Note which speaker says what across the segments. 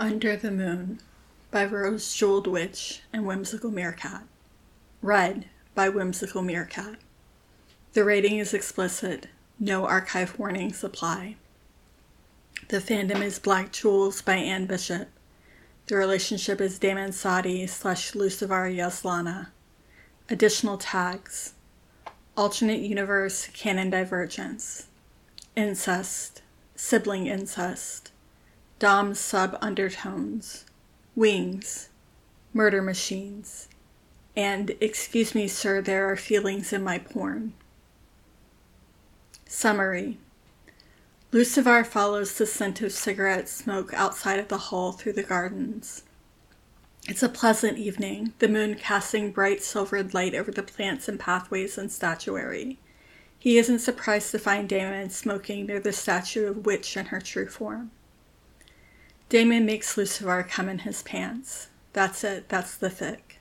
Speaker 1: Under the Moon by Rose Jeweled Witch and Whimsical Meerkat. Read by Whimsical Meerkat. The rating is explicit. No archive warnings apply. The fandom is Black Jewels by Anne Bishop. The relationship is Damon Sadi / Lucivar Yaslana. Additional tags. Alternate universe canon divergence. Incest. Sibling incest. Dom sub undertones. Wings. Murder machines. And, excuse me sir, there are feelings in my porn. Summary. Lucivar follows the scent of cigarette smoke outside of the hall through the gardens. It's a pleasant evening, the moon casting bright silvered light over the plants and pathways and statuary. He isn't surprised to find Damon smoking near the statue of Witch in her true form. Damon makes Lucivar come in his pants. That's it, that's the fic.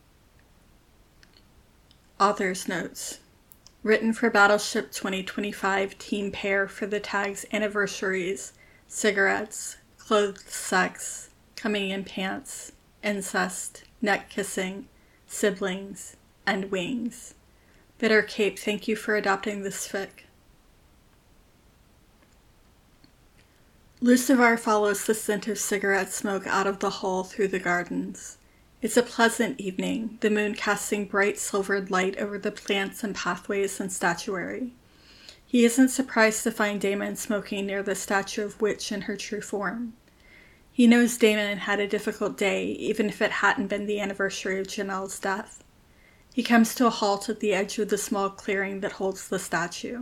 Speaker 1: Author's notes. Written for Battleship 2025 team pair for the tags anniversaries, cigarettes, clothed sex, coming in pants, incest, neck kissing, siblings, and wings. Bitter Cape, thank you for adopting this fic. Lucivar follows the scent of cigarette smoke out of the hall through the gardens. It's a pleasant evening, the moon casting bright silvered light over the plants and pathways and statuary. He isn't surprised to find Damon smoking near the statue of Witch in her true form. He knows Damon had a difficult day, even if it hadn't been the anniversary of Janelle's death. He comes to a halt at the edge of the small clearing that holds the statue.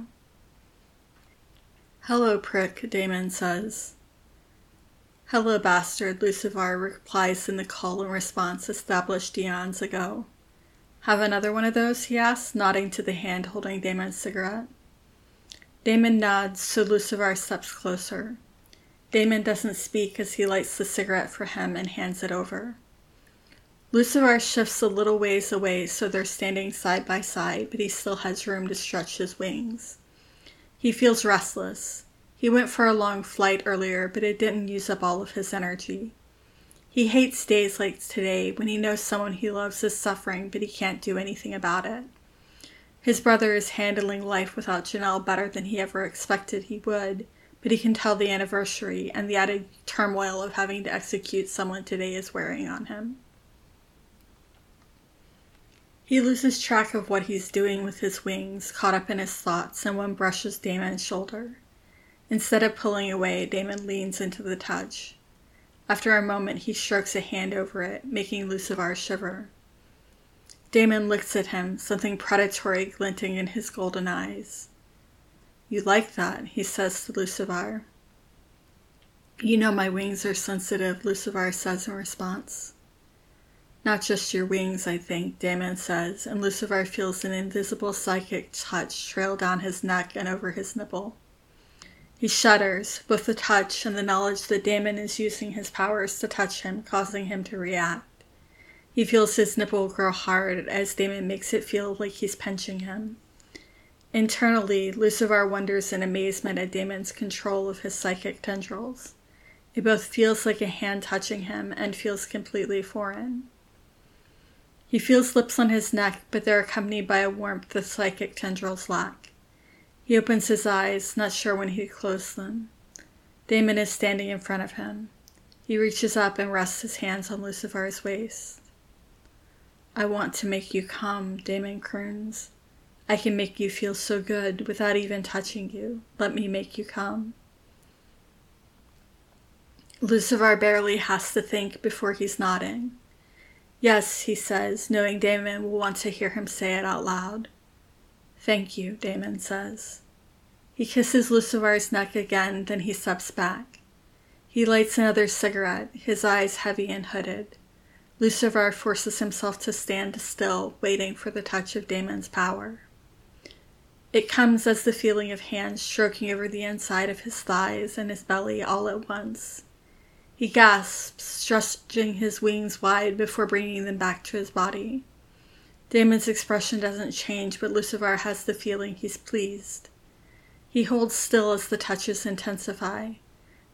Speaker 1: "Hello, prick," Damon says. "Hello, bastard," Lucivar replies in the call and response established eons ago. "Have another one of those?" he asks, nodding to the hand holding Damon's cigarette. Damon nods, so Lucivar steps closer. Damon doesn't speak as he lights the cigarette for him and hands it over. Lucivar shifts a little ways away so they're standing side by side, but he still has room to stretch his wings. He feels restless. He went for a long flight earlier, but it didn't use up all of his energy. He hates days like today when he knows someone he loves is suffering, but he can't do anything about it. His brother is handling life without Janelle better than he ever expected he would, but he can tell the anniversary and the added turmoil of having to execute someone today is wearing on him. He loses track of what he's doing with his wings, caught up in his thoughts, and one brushes Damon's shoulder. Instead of pulling away, Damon leans into the touch. After a moment, he strokes a hand over it, making Lucivar shiver. Damon looks at him, something predatory glinting in his golden eyes. "You like that," he says to Lucivar. "You know my wings are sensitive," Lucivar says in response. "Not just your wings, I think," Damon says, and Lucivar feels an invisible psychic touch trail down his neck and over his nipple. He shudders, both the touch and the knowledge that Damon is using his powers to touch him, causing him to react. He feels his nipple grow hard as Damon makes it feel like he's pinching him. Internally, Lucivar wonders in amazement at Damon's control of his psychic tendrils. It both feels like a hand touching him and feels completely foreign. He feels lips on his neck, but they're accompanied by a warmth the psychic tendrils lack. He opens his eyes, not sure when he'd close them. Damon is standing in front of him. He reaches up and rests his hands on Lucivar's waist. "I want to make you come," Damon croons. "I can make you feel so good without even touching you. Let me make you come." Lucivar barely has to think before he's nodding. "Yes," he says, knowing Damon will want to hear him say it out loud. "Thank you," Damon says. He kisses Lucivar's neck again, then he steps back. He lights another cigarette, his eyes heavy and hooded. Lucivar forces himself to stand still, waiting for the touch of Damon's power. It comes as the feeling of hands stroking over the inside of his thighs and his belly all at once. He gasps, stretching his wings wide before bringing them back to his body. Damon's expression doesn't change, but Lucivar has the feeling he's pleased. He holds still as the touches intensify.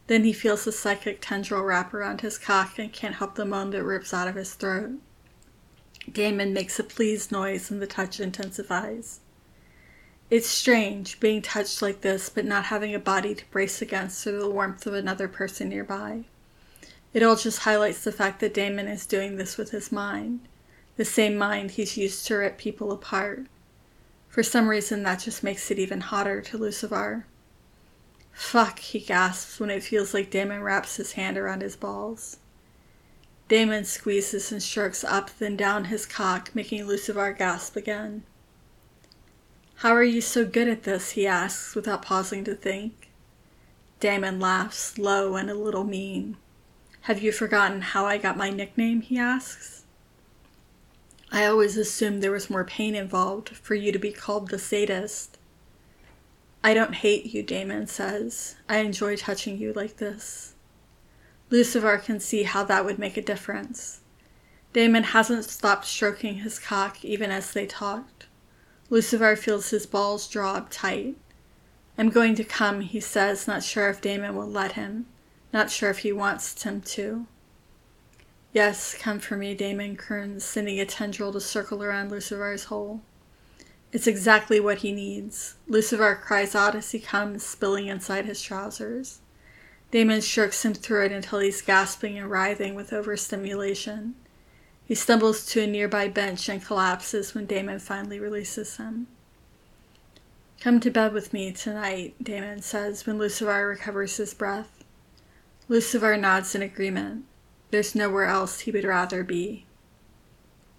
Speaker 1: Then he feels the psychic tendril wrap around his cock and can't help the moan that rips out of his throat. Damon makes a pleased noise and the touch intensifies. It's strange, being touched like this but not having a body to brace against or the warmth of another person nearby. It all just highlights the fact that Damon is doing this with his mind, the same mind he's used to rip people apart. For some reason that just makes it even hotter to Lucifer. Fuck, he gasps when it feels like Damon wraps his hand around his balls. Damon squeezes and strokes up then down his cock, making Lucifer gasp again. How are you so good at this? He asks without pausing to think. Damon laughs, low and a little mean. Have you forgotten how I got my nickname? He asks. I always assumed there was more pain involved for you to be called the sadist. I don't hate you, Damon says. I enjoy touching you like this. Lucifer can see how that would make a difference. Damon hasn't stopped stroking his cock even as they talked. Lucifer feels his balls draw up tight. I'm going to come, he says, not sure if Damon will let him, not sure if he wants him to. Yes, come for me, Damon croons, sending a tendril to circle around Lucifer's hole. It's exactly what he needs. Lucifer cries out as he comes, spilling inside his trousers. Damon strokes him through it until he's gasping and writhing with overstimulation. He stumbles to a nearby bench and collapses when Damon finally releases him. Come to bed with me tonight, Damon says when Lucifer recovers his breath. Lucifer nods in agreement. There's nowhere else he would rather be.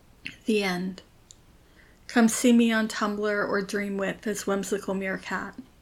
Speaker 1: The end. Come see me on Tumblr or Dreamwidth as Whimsical Meerkat.